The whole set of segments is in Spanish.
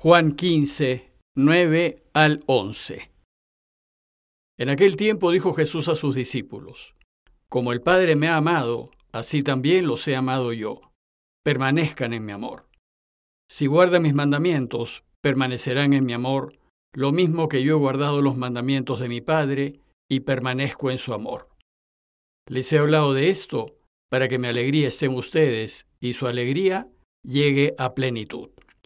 Juan 15, 9 al 11. En aquel tiempo dijo Jesús a sus discípulos: Como el Padre me ha amado, así también los he amado yo. Permanezcan en mi amor. Si guardan mis mandamientos, permanecerán en mi amor, lo mismo que yo he guardado los mandamientos de mi Padre y permanezco en su amor. Les he hablado de esto para que mi alegría esté en ustedes y su alegría llegue a plenitud.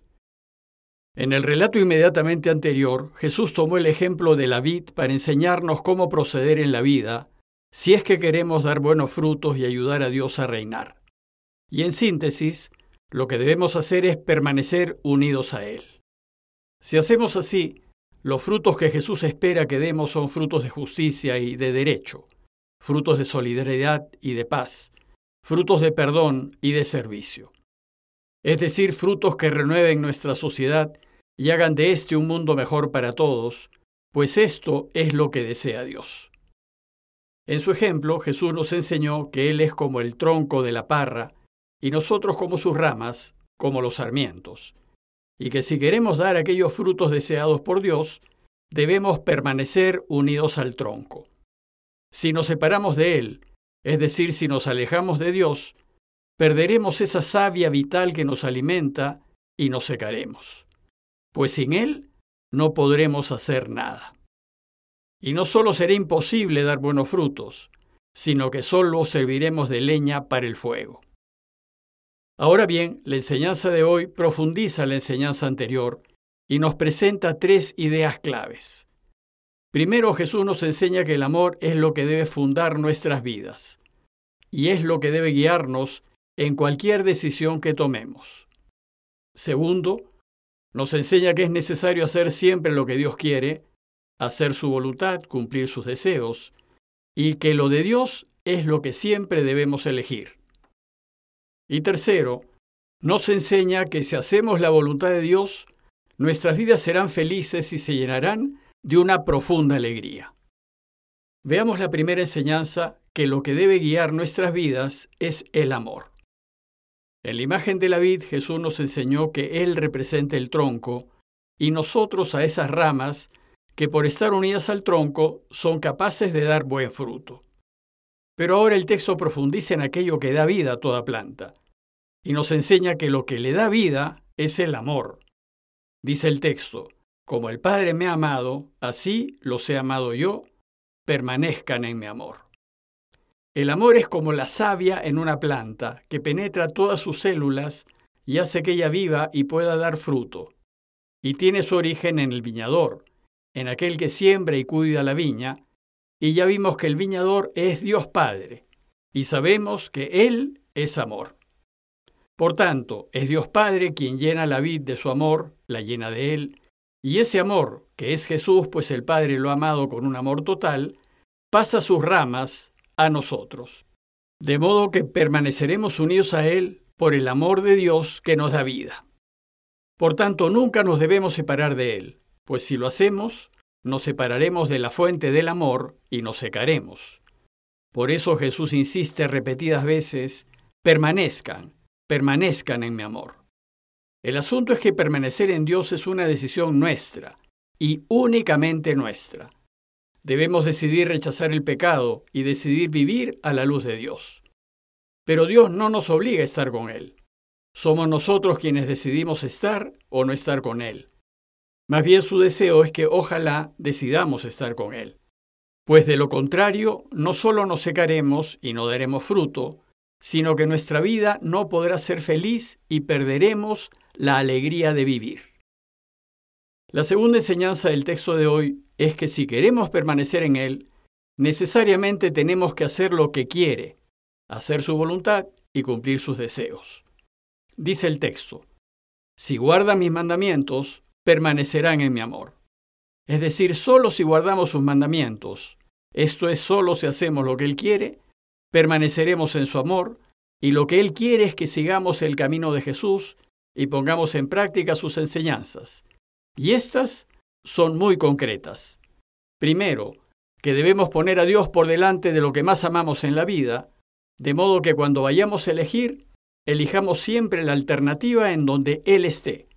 En el relato inmediatamente anterior, Jesús tomó el ejemplo de la vid para enseñarnos cómo proceder en la vida si es que queremos dar buenos frutos y ayudar a Dios a reinar. Y en síntesis, lo que debemos hacer es permanecer unidos a Él. Si hacemos así, los frutos que Jesús espera que demos son frutos de justicia y de derecho, frutos de solidaridad y de paz, frutos de perdón y de servicio. Es decir, frutos que renueven nuestra sociedad y hagan de este un mundo mejor para todos, pues esto es lo que desea Dios. En su ejemplo, Jesús nos enseñó que Él es como el tronco de la parra y nosotros como sus ramas, como los sarmientos, y que si queremos dar aquellos frutos deseados por Dios, debemos permanecer unidos al tronco. Si nos separamos de Él, es decir, si nos alejamos de Dios, perderemos esa savia vital que nos alimenta y nos secaremos, pues sin Él no podremos hacer nada. Y no solo será imposible dar buenos frutos, sino que solo serviremos de leña para el fuego. Ahora bien, la enseñanza de hoy profundiza la enseñanza anterior y nos presenta tres ideas claves. Primero, Jesús nos enseña que el amor es lo que debe fundar nuestras vidas y es lo que debe guiarnos en cualquier decisión que tomemos. Segundo, nos enseña que es necesario hacer siempre lo que Dios quiere, hacer su voluntad, cumplir sus deseos, y que lo de Dios es lo que siempre debemos elegir. Y tercero, nos enseña que si hacemos la voluntad de Dios, nuestras vidas serán felices y se llenarán de una profunda alegría. Veamos la primera enseñanza, que lo que debe guiar nuestras vidas es el amor. En la imagen de la vid, Jesús nos enseñó que Él representa el tronco y nosotros a esas ramas que por estar unidas al tronco son capaces de dar buen fruto. Pero ahora el texto profundiza en aquello que da vida a toda planta y nos enseña que lo que le da vida es el amor. Dice el texto: Como el Padre me ha amado, así los he amado yo, permanezcan en mi amor. El amor es como la savia en una planta que penetra todas sus células y hace que ella viva y pueda dar fruto. Y tiene su origen en el viñador, en aquel que siembra y cuida la viña, y ya vimos que el viñador es Dios Padre, y sabemos que Él es amor. Por tanto, es Dios Padre quien llena la vid de su amor, la llena de Él, y ese amor, que es Jesús, pues el Padre lo ha amado con un amor total, pasa sus ramas a nosotros. De modo que permaneceremos unidos a Él por el amor de Dios que nos da vida. Por tanto, nunca nos debemos separar de Él, pues si lo hacemos, nos separaremos de la fuente del amor y nos secaremos. Por eso Jesús insiste repetidas veces: permanezcan en mi amor. El asunto es que permanecer en Dios es una decisión nuestra y únicamente nuestra. Debemos decidir rechazar el pecado y decidir vivir a la luz de Dios. Pero Dios no nos obliga a estar con Él. Somos nosotros quienes decidimos estar o no estar con Él. Más bien su deseo es que ojalá decidamos estar con Él. Pues de lo contrario, no solo nos secaremos y no daremos fruto, sino que nuestra vida no podrá ser feliz y perderemos la alegría de vivir. La segunda enseñanza del texto de hoy es que si queremos permanecer en Él, necesariamente tenemos que hacer lo que quiere, hacer su voluntad y cumplir sus deseos. Dice el texto: Si guardan mis mandamientos, permanecerán en mi amor. Es decir, solo si guardamos sus mandamientos, esto es, solo si hacemos lo que Él quiere, permaneceremos en su amor, y lo que Él quiere es que sigamos el camino de Jesús y pongamos en práctica sus enseñanzas. Y estas son muy concretas. Primero, que debemos poner a Dios por delante de lo que más amamos en la vida, de modo que cuando vayamos a elegir, elijamos siempre la alternativa en donde Él esté.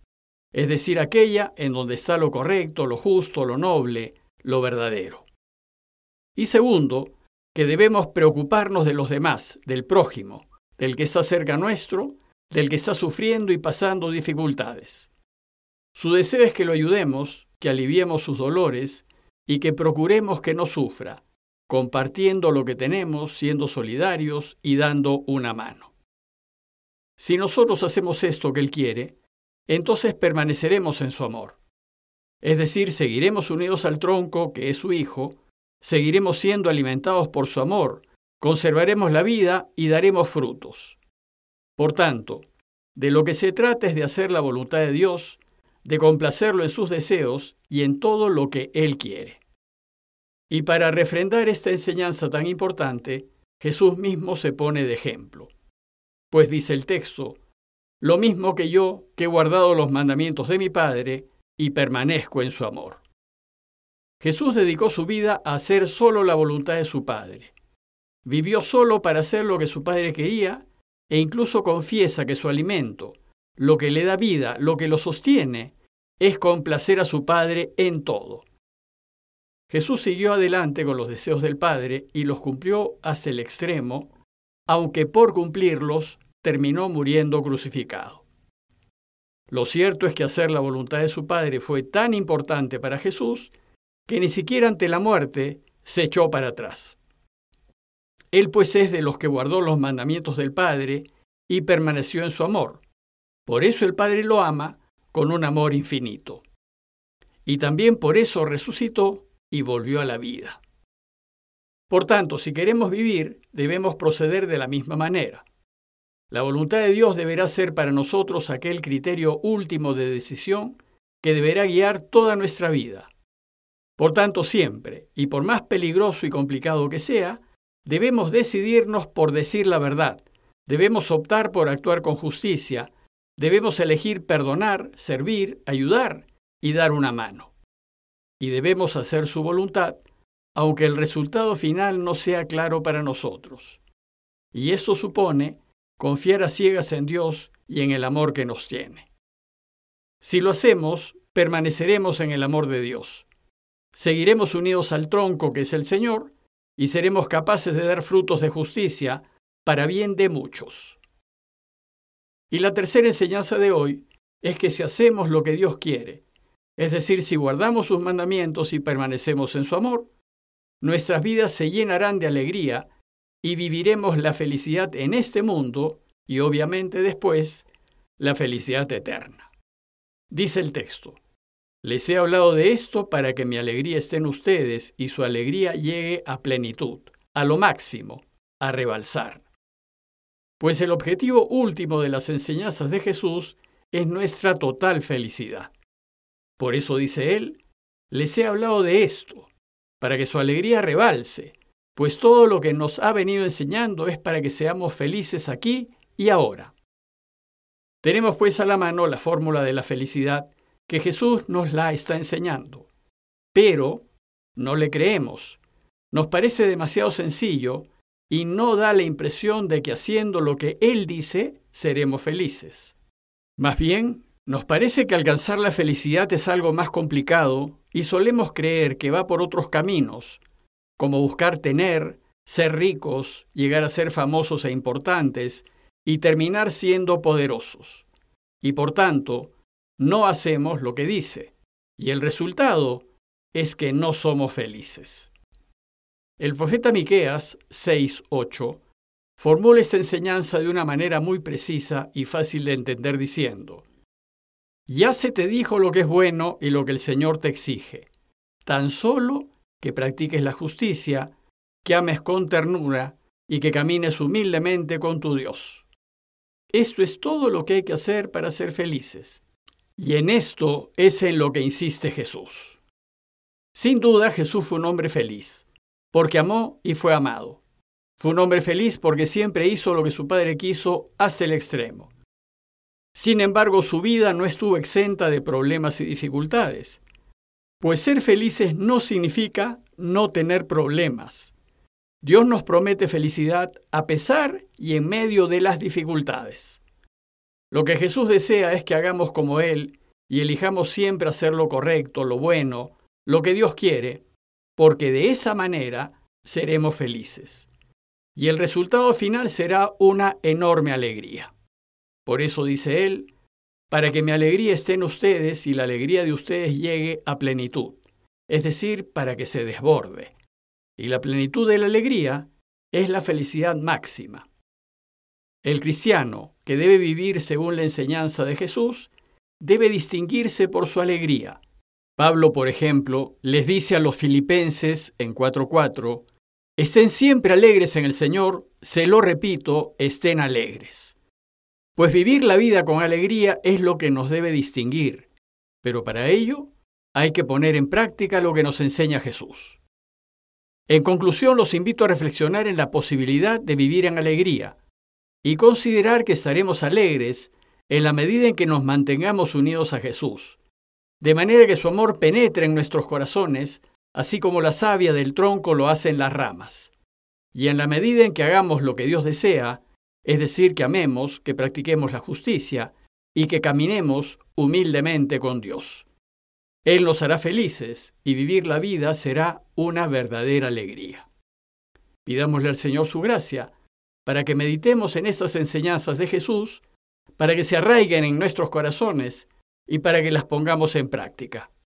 es decir, aquella en donde está lo correcto, lo justo, lo noble, lo verdadero. Y segundo, que debemos preocuparnos de los demás, del prójimo, del que está cerca nuestro, del que está sufriendo y pasando dificultades. Su deseo es que lo ayudemos, que aliviemos sus dolores y que procuremos que no sufra, compartiendo lo que tenemos, siendo solidarios y dando una mano. Si nosotros hacemos esto que Él quiere, entonces permaneceremos en su amor. Es decir, seguiremos unidos al tronco, que es su Hijo, seguiremos siendo alimentados por su amor, conservaremos la vida y daremos frutos. Por tanto, de lo que se trata es de hacer la voluntad de Dios, de complacerlo en sus deseos y en todo lo que Él quiere. Y para refrendar esta enseñanza tan importante, Jesús mismo se pone de ejemplo. Pues dice el texto, lo mismo que yo, que he guardado los mandamientos de mi Padre y permanezco en su amor. Jesús dedicó su vida a hacer solo la voluntad de su Padre. Vivió solo para hacer lo que su Padre quería e incluso confiesa que su alimento, lo que le da vida, lo que lo sostiene, es complacer a su Padre en todo. Jesús siguió adelante con los deseos del Padre y los cumplió hasta el extremo, aunque por cumplirlos terminó muriendo crucificado. Lo cierto es que hacer la voluntad de su Padre fue tan importante para Jesús que ni siquiera ante la muerte se echó para atrás. Él pues es de los que guardó los mandamientos del Padre y permaneció en su amor. Por eso el Padre lo ama con un amor infinito. Y también por eso resucitó y volvió a la vida. Por tanto, si queremos vivir, debemos proceder de la misma manera. La voluntad de Dios deberá ser para nosotros aquel criterio último de decisión que deberá guiar toda nuestra vida. Por tanto, siempre, y por más peligroso y complicado que sea, debemos decidirnos por decir la verdad, debemos optar por actuar con justicia, debemos elegir perdonar, servir, ayudar y dar una mano. Y debemos hacer su voluntad, aunque el resultado final no sea claro para nosotros. Y esto supone confiar a ciegas en Dios y en el amor que nos tiene. Si lo hacemos, permaneceremos en el amor de Dios. Seguiremos unidos al tronco que es el Señor y seremos capaces de dar frutos de justicia para bien de muchos. Y la tercera enseñanza de hoy es que si hacemos lo que Dios quiere, es decir, si guardamos sus mandamientos y permanecemos en su amor, nuestras vidas se llenarán de alegría y viviremos la felicidad en este mundo y obviamente después la felicidad eterna. Dice el texto, les he hablado de esto para que mi alegría esté en ustedes y su alegría llegue a plenitud, a lo máximo, a rebalsar. Pues el objetivo último de las enseñanzas de Jesús es nuestra total felicidad. Por eso dice él, les he hablado de esto, para que su alegría rebalse, pues todo lo que nos ha venido enseñando es para que seamos felices aquí y ahora. Tenemos pues a la mano la fórmula de la felicidad que Jesús nos la está enseñando. Pero no le creemos. Nos parece demasiado sencillo y no da la impresión de que haciendo lo que Él dice, seremos felices. Más bien, nos parece que alcanzar la felicidad es algo más complicado y solemos creer que va por otros caminos, como buscar tener, ser ricos, llegar a ser famosos e importantes y terminar siendo poderosos. Y por tanto, no hacemos lo que dice, y el resultado es que no somos felices. El profeta Miqueas 6:8 formula esta enseñanza de una manera muy precisa y fácil de entender diciendo: ya se te dijo lo que es bueno y lo que el Señor te exige, tan solo que practiques la justicia, que ames con ternura y que camines humildemente con tu Dios. Esto es todo lo que hay que hacer para ser felices. Y en esto es en lo que insiste Jesús. Sin duda, Jesús fue un hombre feliz, porque amó y fue amado. Fue un hombre feliz porque siempre hizo lo que su Padre quiso hasta el extremo. Sin embargo, su vida no estuvo exenta de problemas y dificultades, pues ser felices no significa no tener problemas. Dios nos promete felicidad a pesar y en medio de las dificultades. Lo que Jesús desea es que hagamos como Él y elijamos siempre hacer lo correcto, lo bueno, lo que Dios quiere, porque de esa manera seremos felices. Y el resultado final será una enorme alegría. Por eso dice él, para que mi alegría esté en ustedes y la alegría de ustedes llegue a plenitud, es decir, para que se desborde. Y la plenitud de la alegría es la felicidad máxima. El cristiano, que debe vivir según la enseñanza de Jesús, debe distinguirse por su alegría. Pablo, por ejemplo, les dice a los filipenses en 4:4, estén siempre alegres en el Señor, se lo repito, estén alegres. Pues vivir la vida con alegría es lo que nos debe distinguir, pero para ello hay que poner en práctica lo que nos enseña Jesús. En conclusión, los invito a reflexionar en la posibilidad de vivir en alegría y considerar que estaremos alegres en la medida en que nos mantengamos unidos a Jesús, de manera que su amor penetre en nuestros corazones, así como la savia del tronco lo hace en las ramas. Y en la medida en que hagamos lo que Dios desea, es decir, que amemos, que practiquemos la justicia y que caminemos humildemente con Dios. Él nos hará felices y vivir la vida será una verdadera alegría. Pidámosle al Señor su gracia para que meditemos en estas enseñanzas de Jesús, para que se arraiguen en nuestros corazones y para que las pongamos en práctica.